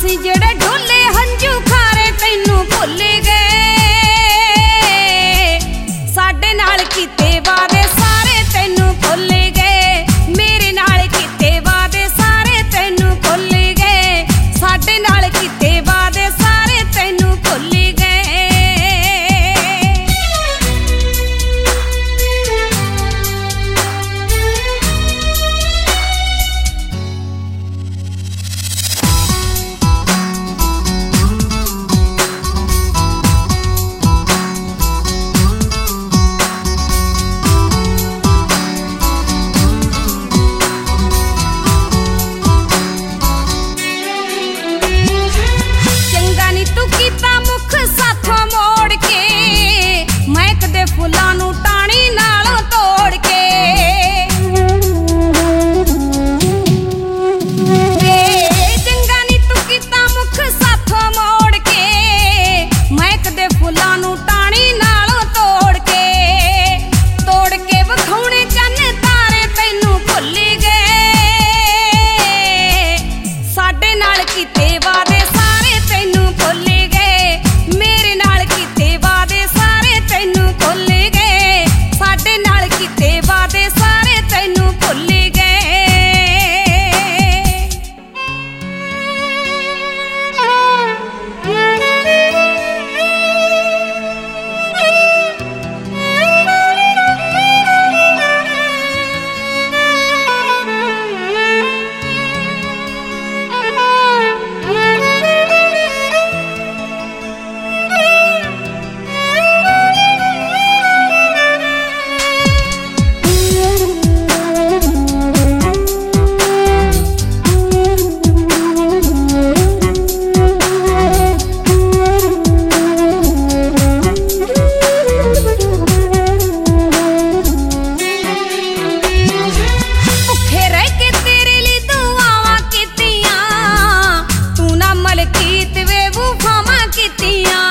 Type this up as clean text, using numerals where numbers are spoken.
ਅਸੀਂ ਜਿਹੜੇ ਢੋਲੇ ਹੰਝੂ ਖਾਰੇ ਤੈਨੂੰ ਭੁੱਲ ਗਏ। ਸਾਡੇ ਨਾਲ ਕੀਤੇ ਵਾਦੇ ਸਾਰੇ ਤੈਨੂੰ ਭੁੱਲ ਗਏ। ਮੇਰੇ ਨਾਲ ਕੀਤੇ ਵਾਦੇ ਸਾਰੇ ਤੈਨੂੰ ਭੁੱਲ ਗਏ। ਸਾਡੇ ਨਾਲ ਕੀਤੇ ਵਾਦੇ ਸਾਰੇ ਤੈਨੂੰ ਭੁੱਲ ਗਏ। फुलां नूं टाणी नालों तोड़ के चंगा नी तू कीता मुख साथों मोड़ के। मैं कदे फुलां नूं टाणी नालों तोड़ के विखाउणे चन्न तारे तैनूं भुल गए। साडे नाल कीते वादे सारे तैनूं भुल गए। मेरे नाल कीते वादे सारे तैनूं भुल गए। साडे नाल कीते वादे सारे तैनूं भुल गए। मलकीत वे वफावां कीतियां।